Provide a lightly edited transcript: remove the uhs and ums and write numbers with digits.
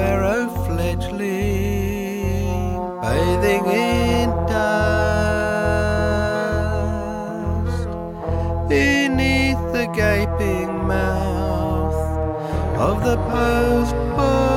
sparrow fledgling, bathing in dust, beneath the gaping mouth of the postboy.